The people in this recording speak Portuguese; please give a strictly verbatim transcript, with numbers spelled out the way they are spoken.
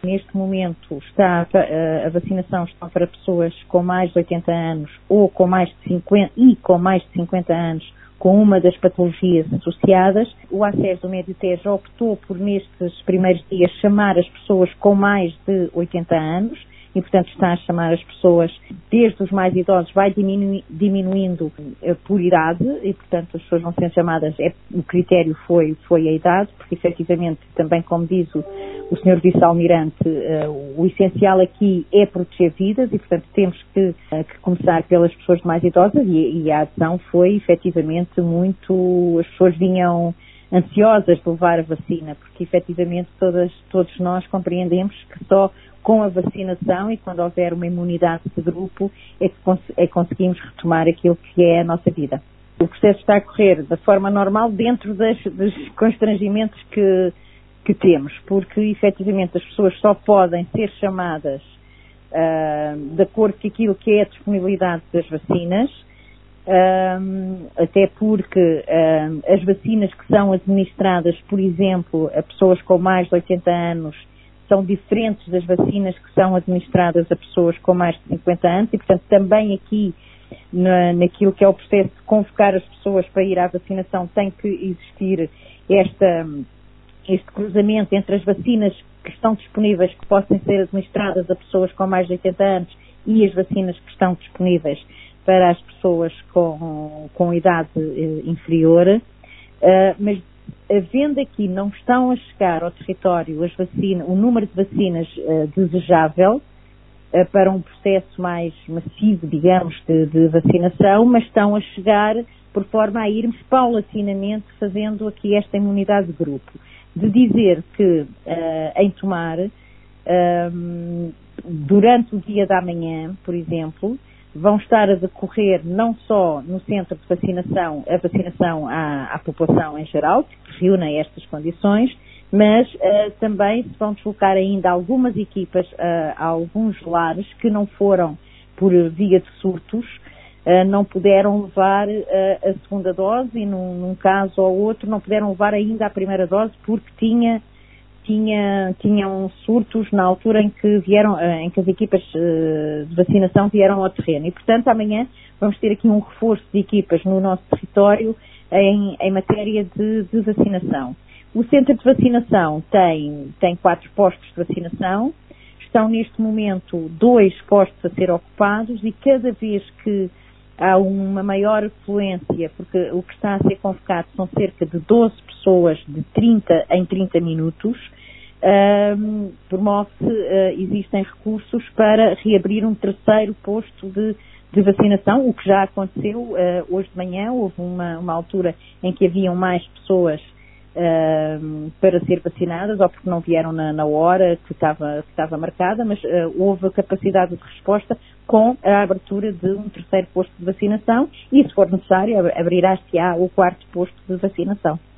Neste momento está, a vacinação está para pessoas com mais de oitenta anos ou com mais de cinquenta e com mais de cinquenta anos com uma das patologias associadas. O A C E S do Médio Tejo optou por, nestes primeiros dias, chamar as pessoas com mais de oitenta anos e, portanto, está a chamar as pessoas, desde os mais idosos, vai diminu- diminuindo por idade e, portanto, as pessoas vão sendo chamadas, é, o critério foi, foi a idade, porque, efetivamente, também, como diz o, o senhor Vice-Almirante, uh, o essencial aqui é proteger vidas e, portanto, temos que, uh, que começar pelas pessoas mais idosas e, e a adesão foi, efetivamente, muito... As pessoas vinham ansiosas de levar a vacina, porque, efetivamente, todas, todos nós compreendemos que só com a vacinação e quando houver uma imunidade de grupo é que cons- é que conseguimos retomar aquilo que é a nossa vida. O processo está a correr da forma normal dentro das, dos constrangimentos que, que temos, porque efetivamente as pessoas só podem ser chamadas uh, de acordo com aquilo que é a disponibilidade das vacinas, uh, até porque uh, as vacinas que são administradas, por exemplo, a pessoas com mais de oitenta anos, são diferentes das vacinas que são administradas a pessoas com mais de cinquenta anos e, portanto, também aqui na, naquilo que é o processo de convocar as pessoas para ir à vacinação tem que existir esta, este cruzamento entre as vacinas que estão disponíveis, que possam ser administradas a pessoas com mais de oitenta anos e as vacinas que estão disponíveis para as pessoas com, com idade eh, inferior, uh, mas havendo aqui, não estão a chegar ao território as vacinas, o número de vacinas uh, desejável uh, para um processo mais massivo, digamos, de, de vacinação, mas estão a chegar por forma a irmos paulatinamente fazendo aqui esta imunidade de grupo. De dizer que uh, em Tomar, uh, durante o dia da manhã, por exemplo, vão estar a decorrer não só no centro de vacinação, a vacinação à, à população em geral, que reúne estas condições, mas uh, também se vão deslocar ainda algumas equipas uh, a alguns lares que não foram por via de surtos, uh, não puderam levar uh, a segunda dose e num, num caso ou outro não puderam levar ainda a primeira dose porque tinha Tinha, tinham surtos na altura em que vieram, em que as equipas de vacinação vieram ao terreno e, portanto, amanhã vamos ter aqui um reforço de equipas no nosso território em, em matéria de, de vacinação. O centro de vacinação tem, tem quatro postos de vacinação, estão neste momento dois postos a ser ocupados e cada vez que há uma maior afluência, porque o que está a ser convocado são cerca de doze pessoas de trinta em trinta minutos, um, promove-se, uh, existem recursos para reabrir um terceiro posto de, de vacinação, o que já aconteceu uh, hoje de manhã. Houve uma, uma altura em que haviam mais pessoas uh, para ser vacinadas, ou porque não vieram na, na hora que estava, que estava marcada, mas uh, houve a capacidade de resposta com a abertura de um terceiro posto de vacinação e, se for necessário, abrirá-se-á o quarto posto de vacinação.